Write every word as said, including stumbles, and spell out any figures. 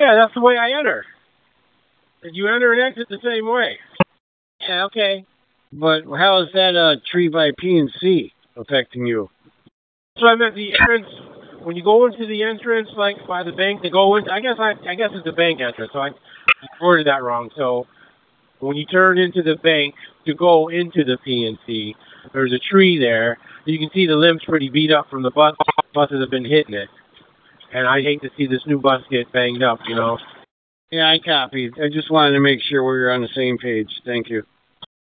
Yeah, that's the way I enter. You enter and exit the same way. Yeah, okay. But how is that uh, tree by P and C affecting you? So I'm at the entrance. When you go into the entrance, like by the bank, to go in. I guess I, I guess it's the bank entrance. So I worded that wrong. So when you turn into the bank to go into the P and C, there's a tree there. You can see the limbs pretty beat up from the bus. Buses have been hitting it, and I hate to see this new bus get banged up. You know. Yeah, I copied. I just wanted to make sure we were on the same page. Thank you.